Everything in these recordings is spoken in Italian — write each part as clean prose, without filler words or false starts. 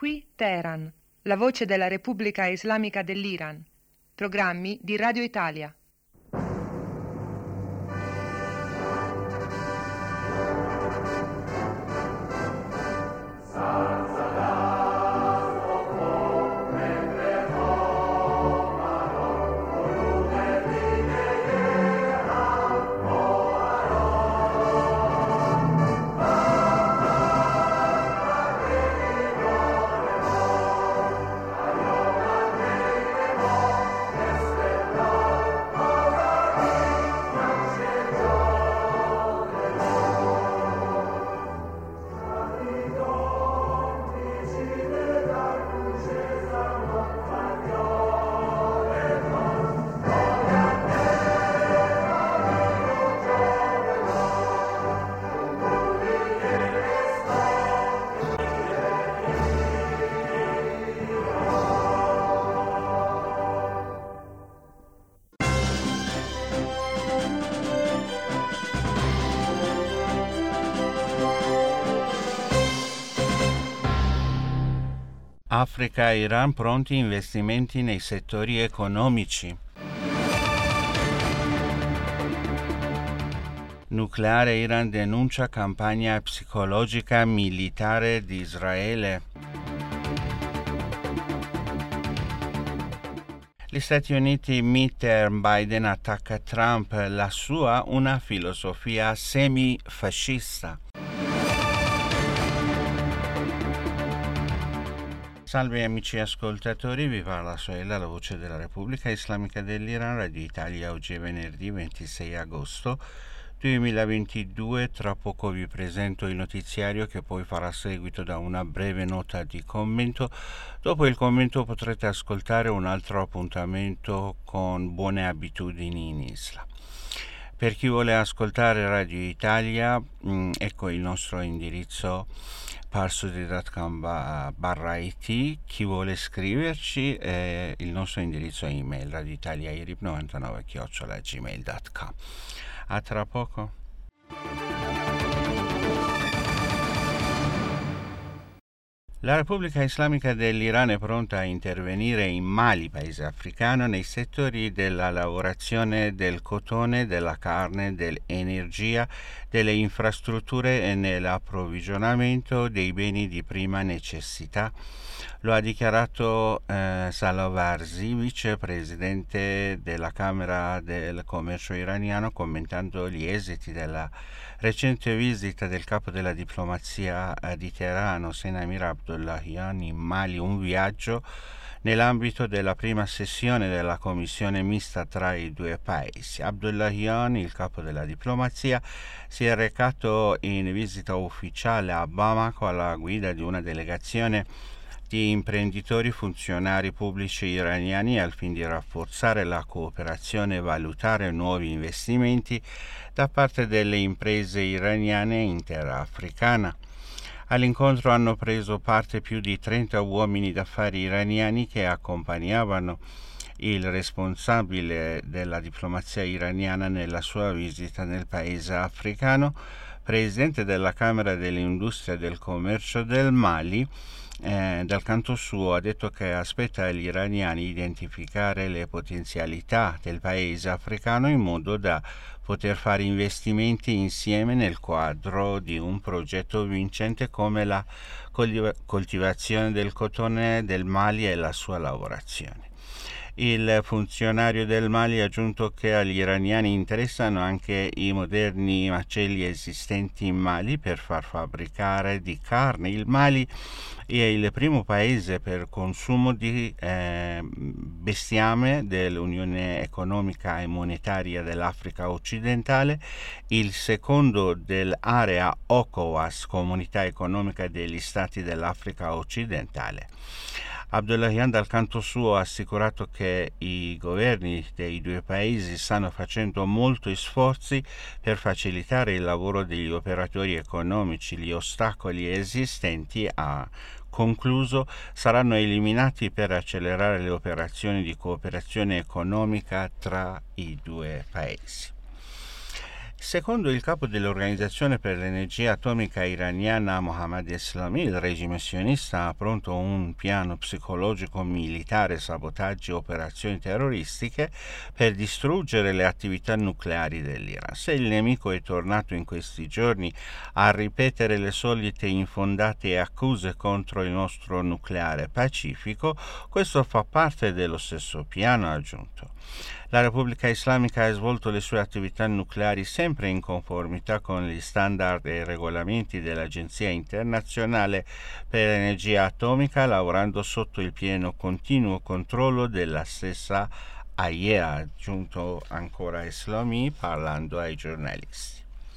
Qui Teheran, la voce della Repubblica Islamica dell'Iran. Programmi di Radio Italia. Africa e Iran pronti investimenti nei settori economici. Nucleare, Iran denuncia campagna psicologica militare di Israele. Gli Stati Uniti midterm, Biden attacca Trump, la sua una filosofia semifascista. Salve amici ascoltatori, vi parla Soela, la voce della Repubblica Islamica dell'Iran, Radio Italia. Oggi è venerdì 26 agosto 2022. Tra poco vi presento il notiziario che poi farà seguito da una breve nota di commento. Dopo il commento potrete ascoltare un altro appuntamento con buone abitudini in Islam. Per chi vuole ascoltare Radio Italia, ecco il nostro indirizzo parsudi.com/it. Chi vuole scriverci, il nostro indirizzo email radioitaliairib99@gmail.com. A tra poco. La Repubblica Islamica dell'Iran è pronta a intervenire in Mali, paese africano, nei settori della lavorazione del cotone, della carne, dell'energia, delle infrastrutture e nell'approvvigionamento dei beni di prima necessità. Lo ha dichiarato Salovarzi, vicepresidente della Camera del Commercio iraniano, commentando gli esiti della recente visita del capo della diplomazia di Teheran, Hossein Amir Abdollahian, in Mali, un viaggio nell'ambito della prima sessione della commissione mista tra i due paesi. Abdollahian, il capo della diplomazia, si è recato in visita ufficiale a Bamako alla guida di una delegazione di imprenditori funzionari pubblici iraniani al fine di rafforzare la cooperazione e valutare nuovi investimenti da parte delle imprese iraniane e interafricana. All'incontro hanno preso parte più di 30 uomini d'affari iraniani che accompagnavano il responsabile della diplomazia iraniana nella sua visita nel paese africano. Presidente della Camera dell'Industria e del Commercio del Mali, dal canto suo ha detto che aspetta agli iraniani identificare le potenzialità del paese africano in modo da poter fare investimenti insieme nel quadro di un progetto vincente come la coltivazione del cotone del Mali e la sua lavorazione. Il funzionario del Mali ha aggiunto che agli iraniani interessano anche i moderni macelli esistenti in Mali per far fabbricare di carne. Il Mali è il primo paese per consumo di bestiame dell'Unione Economica e Monetaria dell'Africa Occidentale, il secondo dell'area ECOWAS, Comunità Economica degli Stati dell'Africa Occidentale. Abdollahian dal canto suo ha assicurato che i governi dei due paesi stanno facendo molti sforzi per facilitare il lavoro degli operatori economici. Gli ostacoli esistenti, ha concluso, saranno eliminati per accelerare le operazioni di cooperazione economica tra i due paesi. Secondo il capo dell'Organizzazione per l'Energia Atomica iraniana Mohammad Eslami, il regime sionista ha pronto un piano psicologico militare, sabotaggi e operazioni terroristiche per distruggere le attività nucleari dell'Iran. Se il nemico è tornato in questi giorni a ripetere le solite infondate accuse contro il nostro nucleare pacifico, questo fa parte dello stesso piano, ha aggiunto. La Repubblica Islamica ha svolto le sue attività nucleari sempre in conformità con gli standard e i regolamenti dell'Agenzia internazionale per l'energia atomica, lavorando sotto il pieno continuo controllo della stessa AIEA, ha aggiunto ancora Eslami parlando ai giornalisti.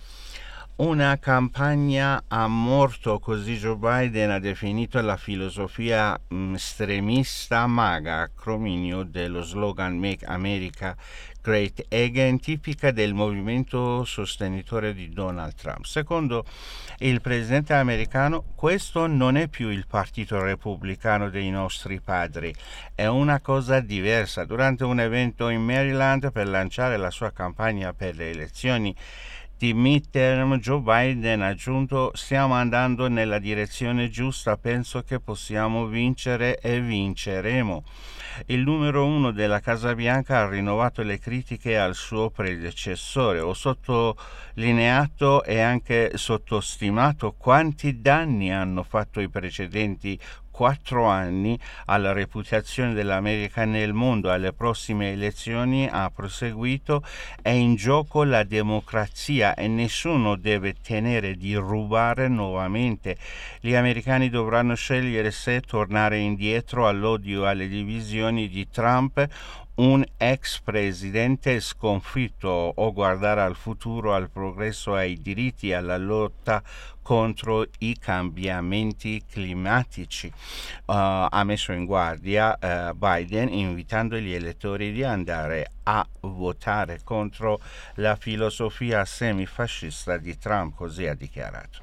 Una campagna a morto, così Joe Biden ha definito la filosofia estremista MAGA, acrominio dello slogan Make America Great Again, tipica del movimento sostenitore di Donald Trump. Secondo il presidente americano, questo non è più il partito repubblicano dei nostri padri, è una cosa diversa. Durante un evento in Maryland per lanciare la sua campagna per le elezioni di midterm, Joe Biden ha aggiunto: stiamo andando nella direzione giusta, penso che possiamo vincere e vinceremo. Il numero uno della Casa Bianca ha rinnovato le critiche al suo predecessore. Ho sottolineato e anche sottostimato quanti danni hanno fatto i precedenti 4 anni alla reputazione dell'America nel mondo. Alle prossime elezioni, ha proseguito, è in gioco la democrazia e nessuno deve tenere di rubare nuovamente. Gli americani dovranno scegliere se tornare indietro all'odio e alle divisioni di Trump, un ex presidente sconfitto, o guardare al futuro, al progresso, ai diritti, alla lotta contro i cambiamenti climatici. Ha messo in guardia Biden, invitando gli elettori di andare a votare contro la filosofia semifascista di Trump, così ha dichiarato.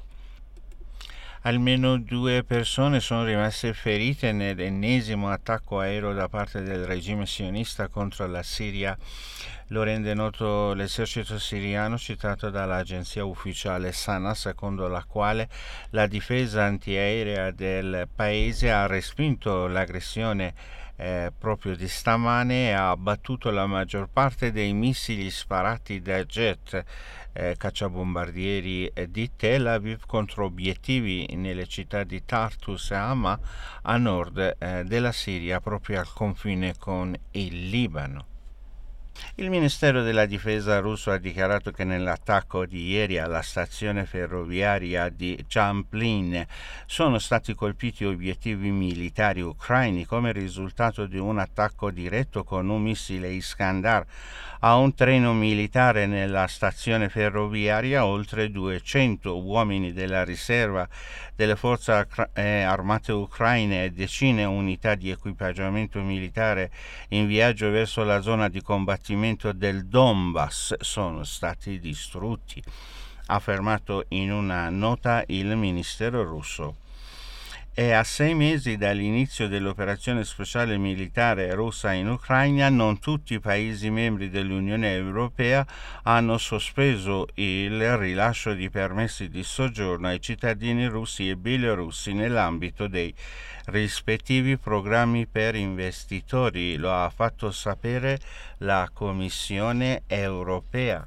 Almeno 2 persone sono rimaste ferite nell'ennesimo attacco aereo da parte del regime sionista contro la Siria. Lo rende noto l'esercito siriano, citato dall'agenzia ufficiale SANA, secondo la quale la difesa antiaerea del paese ha respinto l'aggressione proprio di stamane e ha abbattuto la maggior parte dei missili sparati da jet cacciabombardieri di Tel Aviv contro obiettivi nelle città di Tartus e Hama a nord della Siria, proprio al confine con il Libano. Il Ministero della Difesa russo ha dichiarato che nell'attacco di ieri alla stazione ferroviaria di Jamplin sono stati colpiti obiettivi militari ucraini come risultato di un attacco diretto con un missile Iskandar a un treno militare nella stazione ferroviaria. Oltre 200 uomini della riserva delle forze armate ucraine e decine unità di equipaggiamento militare in viaggio verso la zona di combattimento del Donbass sono stati distrutti, ha affermato in una nota il ministero russo. E a 6 mesi dall'inizio dell'operazione speciale militare russa in Ucraina, non tutti i Paesi membri dell'Unione Europea hanno sospeso il rilascio di permessi di soggiorno ai cittadini russi e bielorussi nell'ambito dei rispettivi programmi per investitori, lo ha fatto sapere la Commissione europea.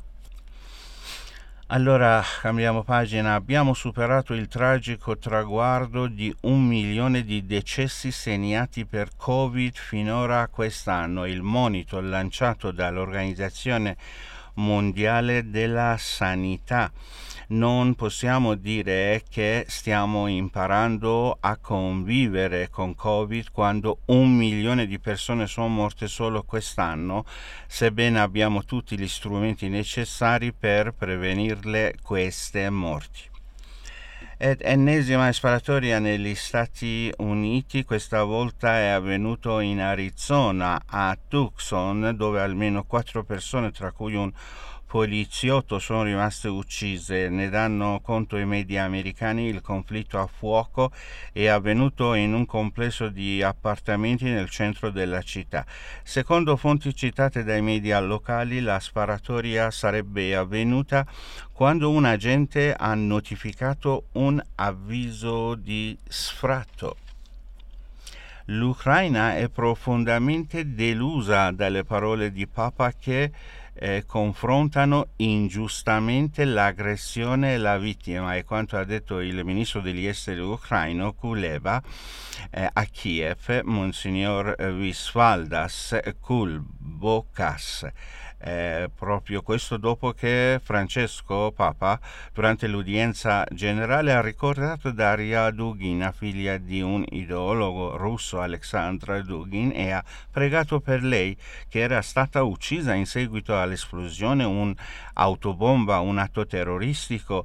Allora, cambiamo pagina. Abbiamo superato il tragico traguardo di 1 milione di decessi segnati per Covid finora quest'anno. Il monito lanciato dall'Organizzazione Mondiale della Sanità. Non possiamo dire che stiamo imparando a convivere con Covid quando 1 milione di persone sono morte solo quest'anno, sebbene abbiamo tutti gli strumenti necessari per prevenirle queste morti. Ed ennesima sparatoria negli Stati Uniti, questa volta è avvenuto in Arizona, a Tucson, dove almeno 4 persone, tra cui un poliziotto sono rimaste uccise. Ne danno conto i media americani. Il conflitto a fuoco è avvenuto in un complesso di appartamenti nel centro della città. Secondo fonti citate dai media locali, la sparatoria sarebbe avvenuta quando un agente ha notificato un avviso di sfratto. L'Ucraina è profondamente delusa dalle parole di Papa che confrontano ingiustamente l'aggressione e la vittima, e quanto ha detto il ministro degli esteri ucraino Kuleba a Kiev, Monsignor Visvaldas Kulbokas. Proprio questo dopo che Francesco Papa durante l'udienza generale ha ricordato Daria Dugina, figlia di un ideologo russo, Alexandra Dugin, e ha pregato per lei, che era stata uccisa in seguito all'esplosione un'autobomba, un atto terroristico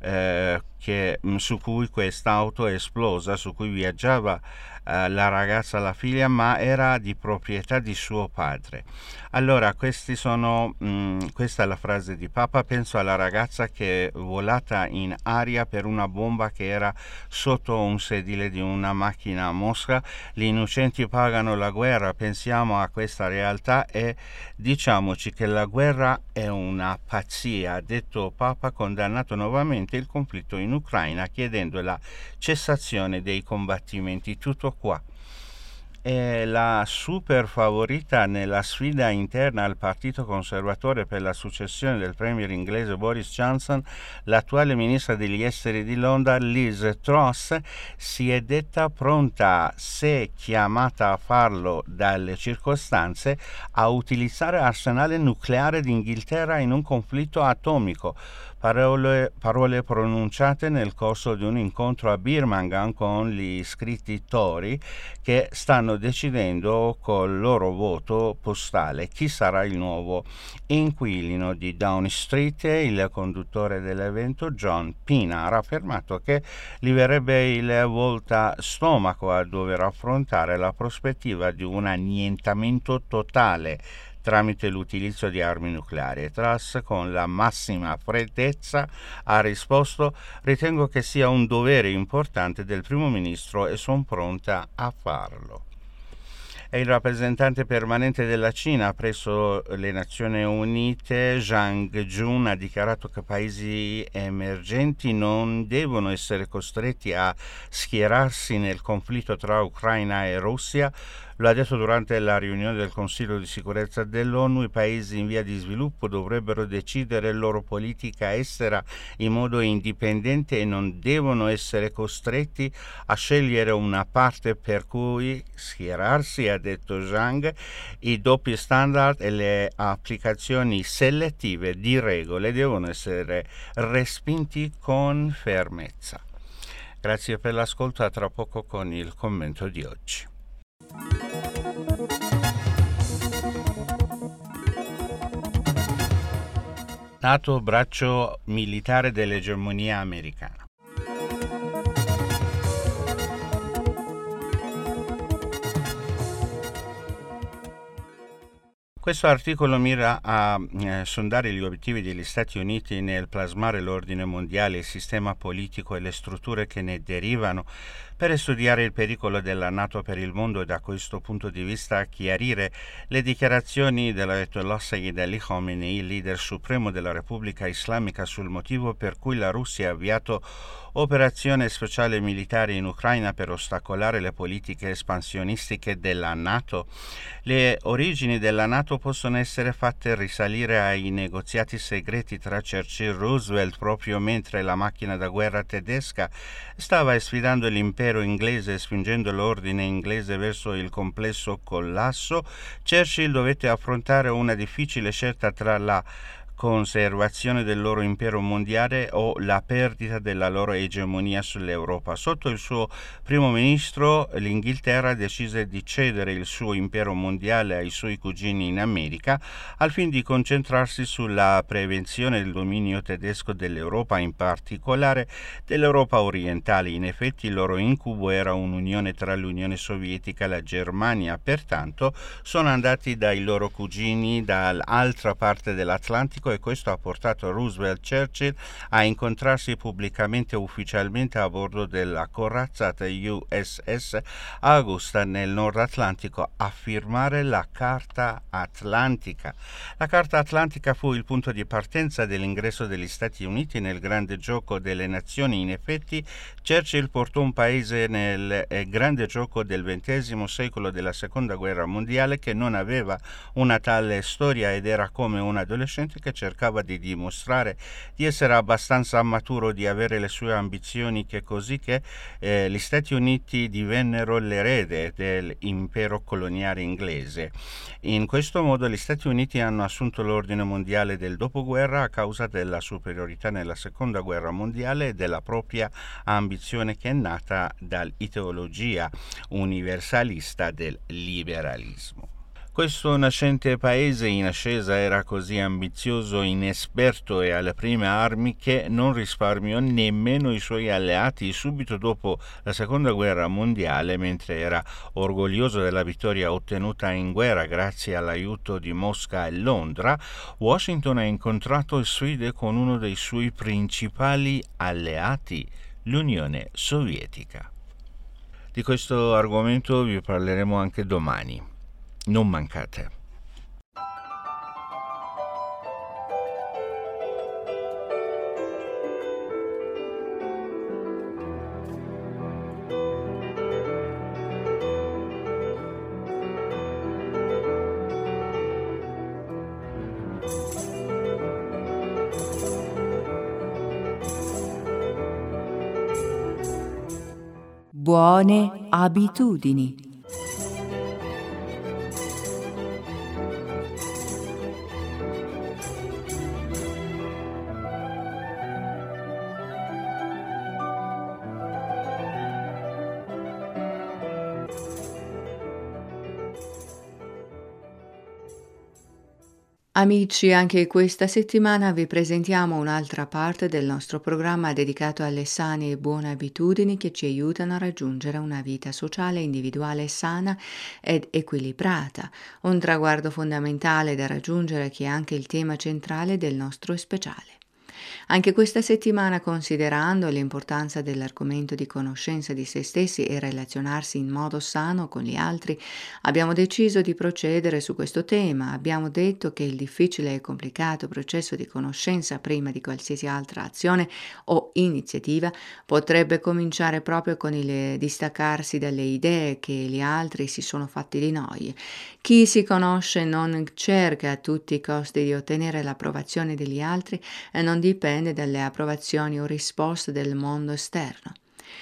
su cui quest'auto è esplosa, su cui viaggiava la ragazza, la figlia, ma era di proprietà di suo padre. Allora, questa è la frase di Papa: penso alla ragazza che è volata in aria per una bomba che era sotto un sedile di una macchina a Mosca. Gli innocenti pagano la guerra. Pensiamo a questa realtà e diciamoci che la guerra è una pazzia, ha detto Papa, condannato nuovamente il conflitto in Ucraina, chiedendo la cessazione dei combattimenti. Tutto qua. È la super favorita nella sfida interna al Partito Conservatore per la successione del premier inglese Boris Johnson. L'attuale ministra degli esteri di Londra, Liz Truss, si è detta pronta, se chiamata a farlo dalle circostanze, a utilizzare l'arsenale nucleare d'Inghilterra in un conflitto atomico. Parole pronunciate nel corso di un incontro a Birmingham con gli iscritti Tory, che stanno decidendo col loro voto postale chi sarà il nuovo inquilino di Downing Street. Il conduttore dell'evento, John Pina, ha affermato che gli verrebbe il volta stomaco a dover affrontare la prospettiva di un annientamento totale tramite l'utilizzo di armi nucleari. Truss, con la massima freddezza, ha risposto: ritengo che sia un dovere importante del primo ministro e sono pronta a farlo. E il rappresentante permanente della Cina presso le Nazioni Unite, Zhang Jun, ha dichiarato che paesi emergenti non devono essere costretti a schierarsi nel conflitto tra Ucraina e Russia. Lo ha detto durante la riunione del Consiglio di sicurezza dell'ONU. I paesi in via di sviluppo dovrebbero decidere la loro politica estera in modo indipendente e non devono essere costretti a scegliere una parte per cui schierarsi, ha detto Zhang. I doppi standard e le applicazioni selettive di regole devono essere respinti con fermezza. Grazie per l'ascolto, a tra poco con il commento di oggi. NATO, braccio militare dell'egemonia americana. Questo articolo mira a sondare gli obiettivi degli Stati Uniti nel plasmare l'ordine mondiale, il sistema politico e le strutture che ne derivano, per studiare il pericolo della NATO per il mondo e da questo punto di vista chiarire le dichiarazioni dell'Ayatollah Sayyid Ali Khamenei, il leader supremo della Repubblica Islamica, sul motivo per cui la Russia ha avviato operazione speciale militare in Ucraina per ostacolare le politiche espansionistiche della NATO. Le origini della NATO possono essere fatte risalire ai negoziati segreti tra Churchill e Roosevelt proprio mentre la macchina da guerra tedesca stava sfidando l'impero inglese, spingendo l'ordine inglese verso il complesso collasso. Churchill dovette affrontare una difficile scelta tra la conservazione del loro impero mondiale o la perdita della loro egemonia sull'Europa. Sotto il suo primo ministro, l'Inghilterra decise di cedere il suo impero mondiale ai suoi cugini in America al fine di concentrarsi sulla prevenzione del dominio tedesco dell'Europa, in particolare dell'Europa orientale. In effetti il loro incubo era un'unione tra l'Unione Sovietica e la Germania, pertanto sono andati dai loro cugini dall'altra parte dell'Atlantico e questo ha portato Roosevelt e Churchill a incontrarsi pubblicamente e ufficialmente a bordo della corazzata USS Augusta nel Nord Atlantico a firmare la Carta Atlantica. La Carta Atlantica fu il punto di partenza dell'ingresso degli Stati Uniti nel grande gioco delle nazioni. In effetti, Churchill portò un paese nel grande gioco del XX secolo della Seconda Guerra Mondiale che non aveva una tale storia ed era come un adolescente che cercava di dimostrare di essere abbastanza maturo, di avere le sue ambizioni, che così che gli Stati Uniti divennero l'erede dell'impero coloniale inglese. In questo modo gli Stati Uniti hanno assunto l'ordine mondiale del dopoguerra a causa della superiorità nella Seconda Guerra Mondiale e della propria ambizione che è nata dall'ideologia universalista del liberalismo. Questo nascente paese in ascesa era così ambizioso, inesperto e alle prime armi che non risparmiò nemmeno i suoi alleati. Subito dopo la Seconda Guerra Mondiale, mentre era orgoglioso della vittoria ottenuta in guerra grazie all'aiuto di Mosca e Londra, Washington ha incontrato sfide con uno dei suoi principali alleati, l'Unione Sovietica. Di questo argomento vi parleremo anche domani. Non mancate. Buone abitudini. Amici, anche questa settimana vi presentiamo un'altra parte del nostro programma dedicato alle sane e buone abitudini che ci aiutano a raggiungere una vita sociale e individuale sana ed equilibrata, un traguardo fondamentale da raggiungere che è anche il tema centrale del nostro speciale. Anche questa settimana, considerando l'importanza dell'argomento di conoscenza di se stessi e relazionarsi in modo sano con gli altri, abbiamo deciso di procedere su questo tema. Abbiamo detto che il difficile e complicato processo di conoscenza prima di qualsiasi altra azione o iniziativa potrebbe cominciare proprio con il distaccarsi dalle idee che gli altri si sono fatti di noi. Chi si conosce non cerca a tutti i costi di ottenere l'approvazione degli altri e non dipende dalle approvazioni o risposte del mondo esterno.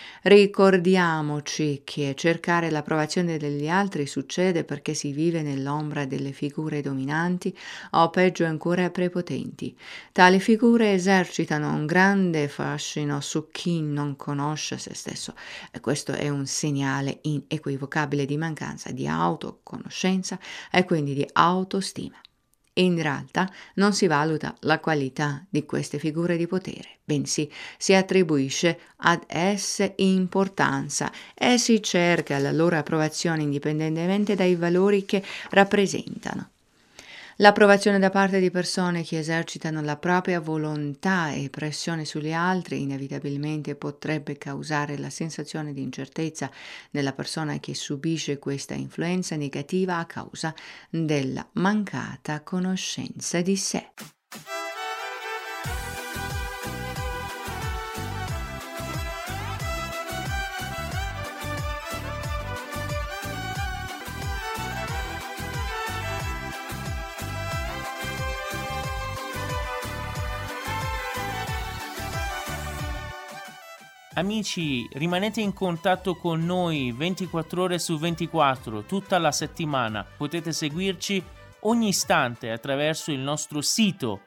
Ricordiamoci che cercare l'approvazione degli altri succede perché si vive nell'ombra delle figure dominanti o peggio ancora prepotenti. Tali figure esercitano un grande fascino su chi non conosce se stesso e questo è un segnale inequivocabile di mancanza di autoconoscenza e quindi di autostima. In realtà non si valuta la qualità di queste figure di potere, bensì si attribuisce ad esse importanza e si cerca la loro approvazione indipendentemente dai valori che rappresentano. L'approvazione da parte di persone che esercitano la propria volontà e pressione sugli altri inevitabilmente potrebbe causare la sensazione di incertezza nella persona che subisce questa influenza negativa a causa della mancata conoscenza di sé. Amici, rimanete in contatto con noi 24 ore su 24, tutta la settimana. Potete seguirci ogni istante attraverso il nostro sito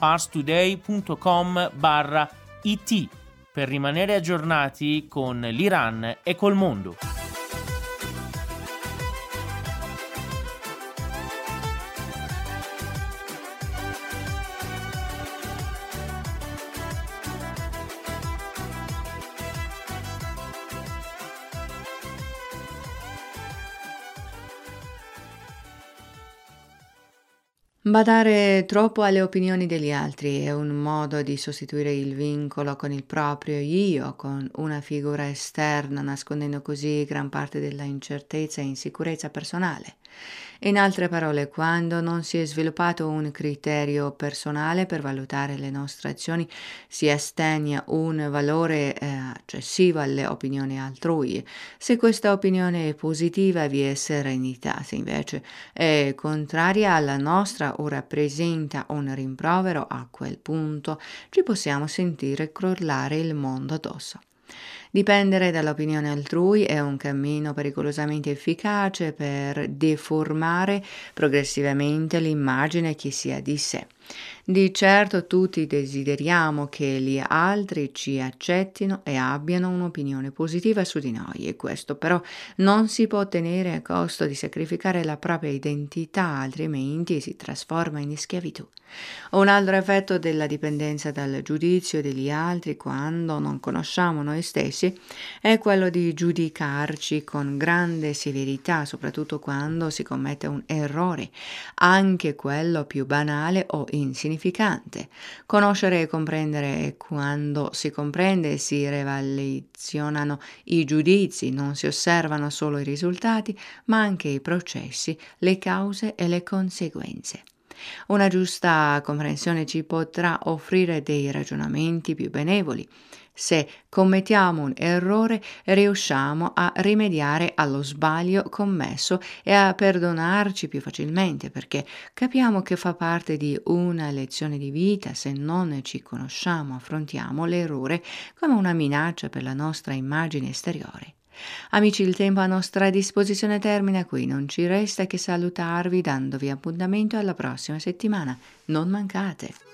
parstoday.com/it per rimanere aggiornati con l'Iran e col mondo. Badare troppo alle opinioni degli altri è un modo di sostituire il vincolo con il proprio io, con una figura esterna, nascondendo così gran parte della incertezza e insicurezza personale. In altre parole, quando non si è sviluppato un criterio personale per valutare le nostre azioni, si astegna un valore eccessivo alle opinioni altrui. Se questa opinione è positiva, vi è serenità, se invece è contraria alla nostra o rappresenta un rimprovero, a quel punto ci possiamo sentire crollare il mondo addosso. Dipendere dall'opinione altrui è un cammino pericolosamente efficace per deformare progressivamente l'immagine che si ha di sé. Di certo tutti desideriamo che gli altri ci accettino e abbiano un'opinione positiva su di noi, e questo però non si può ottenere a costo di sacrificare la propria identità, altrimenti si trasforma in schiavitù. Un altro effetto della dipendenza dal giudizio degli altri quando non conosciamo noi stessi è quello di giudicarci con grande severità, soprattutto quando si commette un errore, anche quello più banale o insignificante. Conoscere e comprendere è quando si comprende e si rivoluzionano i giudizi, non si osservano solo i risultati, ma anche i processi, le cause e le conseguenze. Una giusta comprensione ci potrà offrire dei ragionamenti più benevoli. Se commettiamo un errore, riusciamo a rimediare allo sbaglio commesso e a perdonarci più facilmente, perché capiamo che fa parte di una lezione di vita. Se non ci conosciamo, affrontiamo l'errore come una minaccia per la nostra immagine esteriore. Amici, il tempo a nostra disposizione termina qui, non ci resta che salutarvi dandovi appuntamento alla prossima settimana. Non mancate!